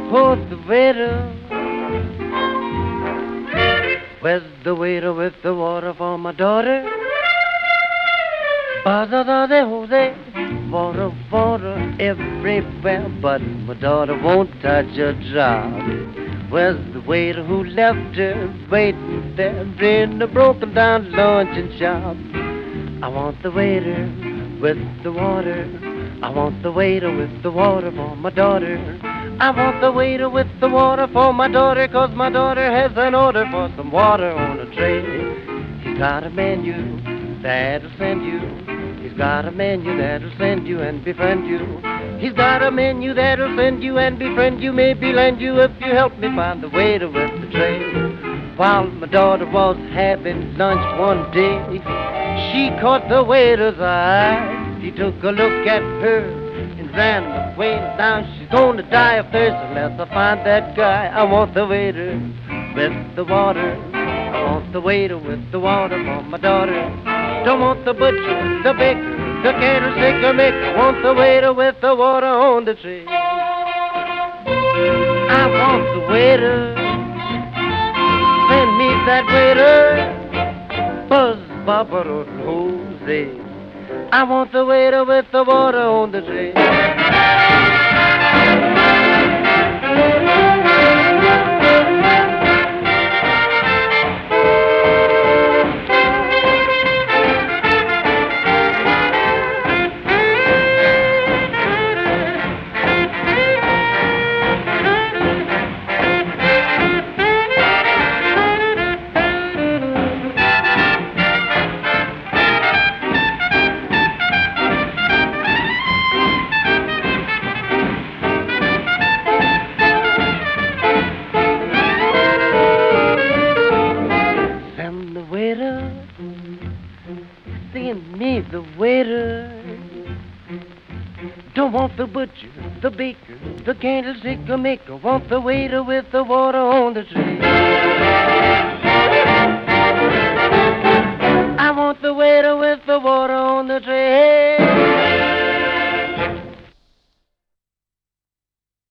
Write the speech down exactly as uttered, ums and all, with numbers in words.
Oh, the waiter. Where's the waiter with the water for my daughter? Ba-da-da-de-ho-de. Water, water everywhere, but my daughter won't touch a drop. Where's the waiter who left her waiting there in the broken down luncheon shop? I want the waiter with the water. I want the waiter with the water for my daughter. I want the waiter with the water for my daughter, 'cause my daughter has an order for some water on a tray. He's got a menu that'll send you. He's got a menu that'll send you and befriend you. He's got a menu that'll send you and befriend you, maybe lend you if you help me find the waiter with the tray. While my daughter was having lunch one day, she caught the waiter's eye. He took a look at her and ran away. Now she's gonna die of thirst unless I find that guy. I want the waiter with the water. I want the waiter with the water for my daughter. Don't want the butcher, the baker, the candlestick or maker. Want the waiter with the water on the tray. I want the waiter. Send me that waiter. Buzz, Bobber, or Jose. I want the waiter with the water on the tray. Send me the waiter. Don't want the butcher, the baker, the candlestick or maker. Want the waiter with the water on the tray. I want the waiter with the water on the tray.